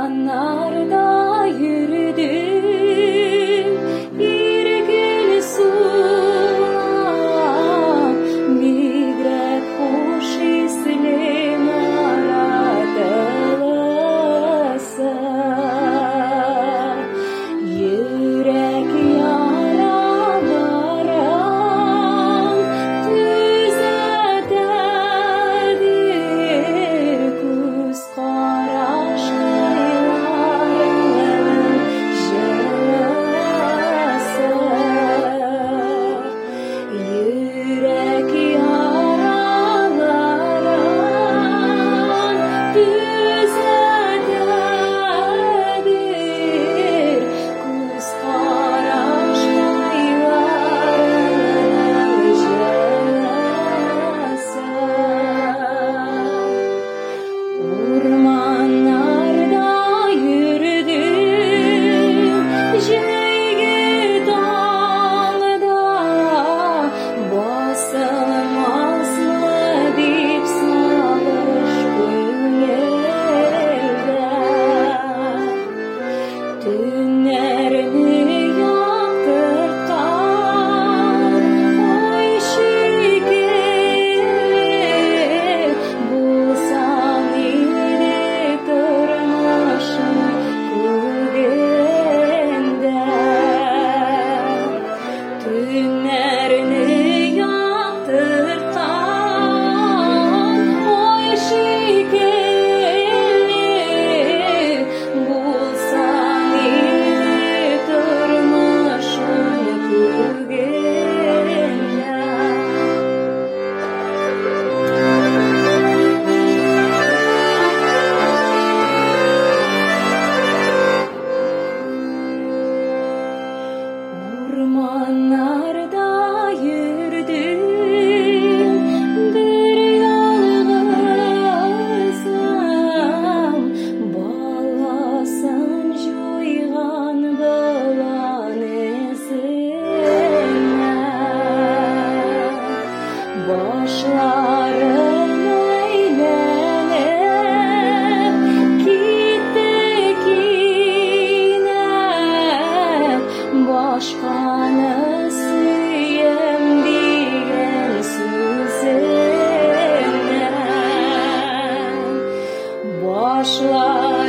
Ormanlarda yürüdüm, bir gün sular, bir hoş hislerim aradılsa, yürek yaralarım düzeldir kuz karaş. Yürek yaralarım düzeldir kuz karaş aylarının jalası. Ormanlarda yürüdüm, Jeygi dağda, basılmaz mı dip salış bu yerde. Tünlerini yaktırtan oy şekeri, bulsan yine durmuşum kugende. Tünlerini yaktırtan oy şekeri, bulsan yine durmuşum kugende. Ormanlarda yürüdüm, bir yalnızım, balasın joygan balan izine. Başlarım eğlenip gittik yine, başkanı suyem diyen sözüne. Başlar